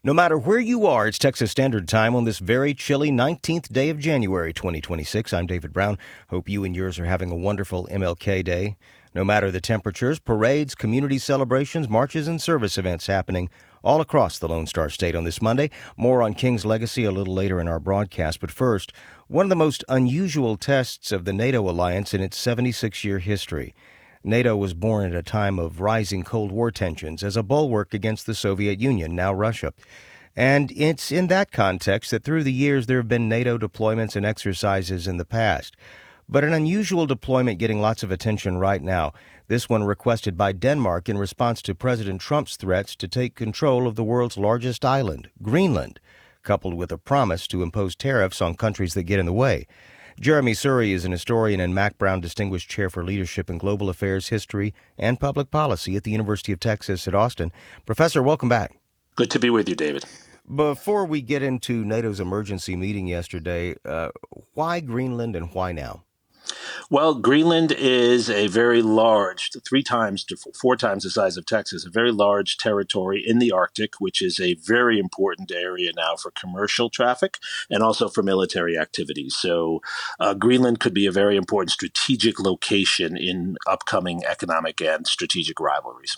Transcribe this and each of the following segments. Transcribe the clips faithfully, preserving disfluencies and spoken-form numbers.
No matter where you are, it's Texas Standard Time on this very chilly nineteenth day of January, twenty twenty-six. I'm David Brown. Hope you and yours are having a wonderful M L K Day. No matter the temperatures, parades, community celebrations, marches, and service events happening all across the Lone Star State on this Monday. More on King's legacy a little later in our broadcast. But first, one of the most unusual tests of the NATO alliance in its seventy-six-year history. NATO was born at a time of rising Cold War tensions as a bulwark against the Soviet Union, now Russia. And it's in that context that through the years there have been NATO deployments and exercises in the past. But an unusual deployment getting lots of attention right now, this one requested by Denmark in response to President Trump's threats to take control of the world's largest island, Greenland, coupled with a promise to impose tariffs on countries that get in the way. Jeremy Surrey is an historian and Mac Brown Distinguished Chair for Leadership in Global Affairs, History, and Public Policy at the University of Texas at Austin. Professor, welcome back. Good to be with you, David. Before we get into NATO's emergency meeting yesterday, uh, why Greenland and why now? Well, Greenland is a very large, three times to four times the size of Texas, a very large territory in the Arctic, which is a very important area now for commercial traffic and also for military activities. So uh, Greenland could be a very important strategic location in upcoming economic and strategic rivalries.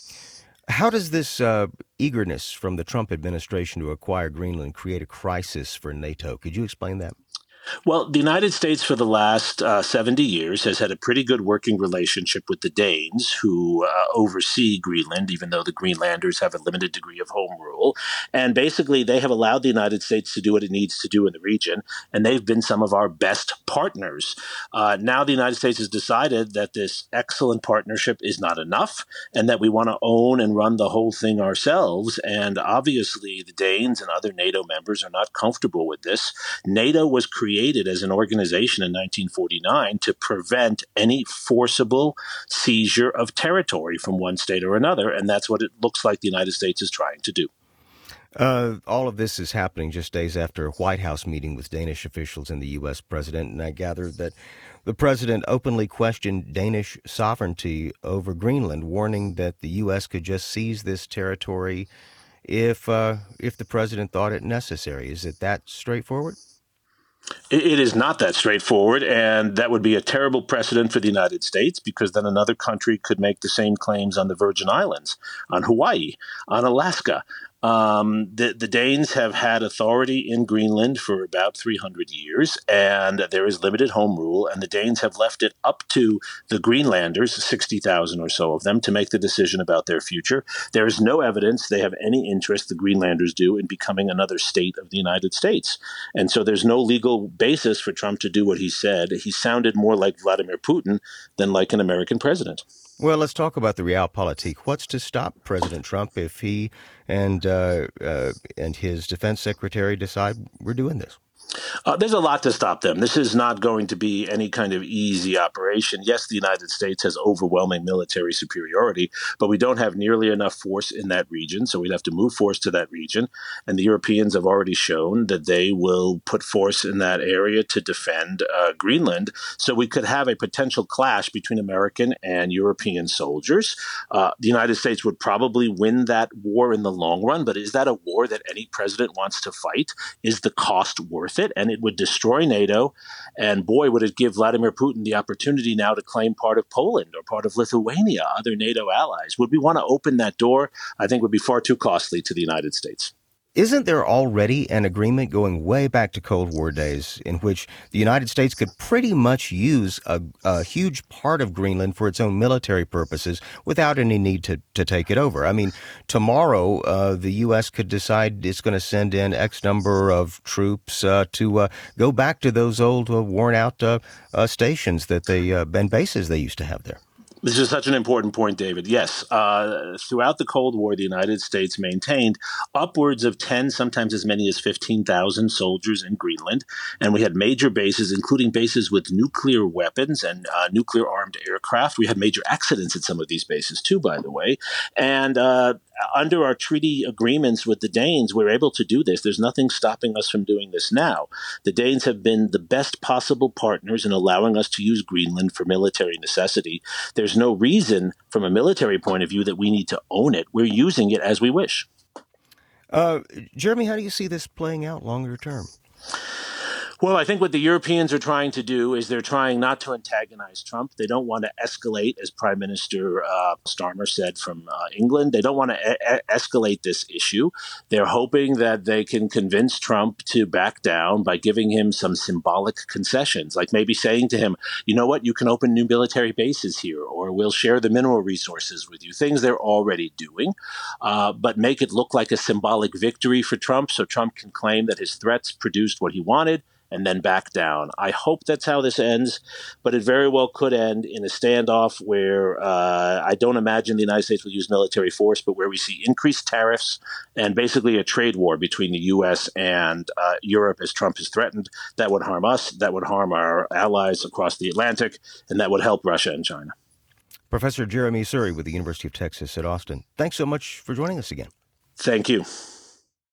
How does this uh, eagerness from the Trump administration to acquire Greenland create a crisis for NATO? Could you explain that? Well, the United States for the last uh, seventy years has had a pretty good working relationship with the Danes, who uh, oversee Greenland, even though the Greenlanders have a limited degree of home rule. And basically, they have allowed the United States to do what it needs to do in the region, and they've been some of our best partners. Uh, now the United States has decided that this excellent partnership is not enough, and that we want to own and run the whole thing ourselves. And obviously, the Danes and other NATO members are not comfortable with this. NATO was created created as an organization in nineteen forty-nine to prevent any forcible seizure of territory from one state or another, and that's what it looks like the United States is trying to do. Uh, all of this is happening just days after a White House meeting with Danish officials and the U S president, and I gather that the president openly questioned Danish sovereignty over Greenland, warning that the U S could just seize this territory if uh, if the president thought it necessary. Is it that straightforward? It is not that straightforward, and that would be a terrible precedent for the United States, because then another country could make the same claims on the Virgin Islands, on Hawaii, on Alaska. Um, the, the Danes have had authority in Greenland for about three hundred years, and there is limited home rule, and the Danes have left it up to the Greenlanders, sixty thousand or so of them, to make the decision about their future. There is no evidence they have any interest, the Greenlanders do, in becoming another state of the United States. And so there's no legal basis for Trump to do what he said. He sounded more like Vladimir Putin than like an American president. Well, let's talk about the realpolitik. What's to stop President Trump if he and uh, uh, and his defense secretary decide we're doing this? Uh, there's a lot to stop them. This is not going to be any kind of easy operation. Yes, the United States has overwhelming military superiority, but we don't have nearly enough force in that region, so we'd have to move force to that region. And the Europeans have already shown that they will put force in that area to defend uh, Greenland. So we could have a potential clash between American and European soldiers. Uh, the United States would probably win that war in the long run, but is that a war that any president wants to fight? Is the cost worth it? And it would destroy NATO. And boy, would it give Vladimir Putin the opportunity now to claim part of Poland or part of Lithuania, other NATO allies. Would we want to open that door? I think would be far too costly to the United States. Isn't there already an agreement going way back to Cold War days in which the United States could pretty much use a, a huge part of Greenland for its own military purposes without any need to, to take it over? I mean, tomorrow uh, the U S could decide it's going to send in X number of troops uh, to uh, go back to those old uh, worn out uh, uh, stations that they uh, and bases they used to have there. This is such an important point, David. Yes, uh, throughout the Cold War, the United States maintained upwards of ten, sometimes as many as fifteen thousand soldiers in Greenland. And we had major bases, including bases with nuclear weapons and uh, nuclear-armed aircraft. We had major accidents at some of these bases, too, by the way. And uh, under our treaty agreements with the Danes, we're able to do this. There's nothing stopping us from doing this now. The Danes have been the best possible partners in allowing us to use Greenland for military necessity. There's no reason from a military point of view that we need to own it. We're using it as we wish. Uh, Jeremy, how do you see this playing out longer term? Well, I think what the Europeans are trying to do is they're trying not to antagonize Trump. They don't want to escalate, as Prime Minister uh, Starmer said from uh, England. They don't want to e- escalate this issue. They're hoping that they can convince Trump to back down by giving him some symbolic concessions, like maybe saying to him, you know what, you can open new military bases here, or we'll share the mineral resources with you, things they're already doing, uh, but make it look like a symbolic victory for Trump so Trump can claim that his threats produced what he wanted and then back down. I hope that's how this ends, but it very well could end in a standoff where uh, I don't imagine the United States will use military force, but where we see increased tariffs and basically a trade war between the U S and uh, Europe as Trump has threatened. That would harm us, that would harm our allies across the Atlantic, and that would help Russia and China. Professor Jeremy Suri with the University of Texas at Austin, thanks so much for joining us again. Thank you.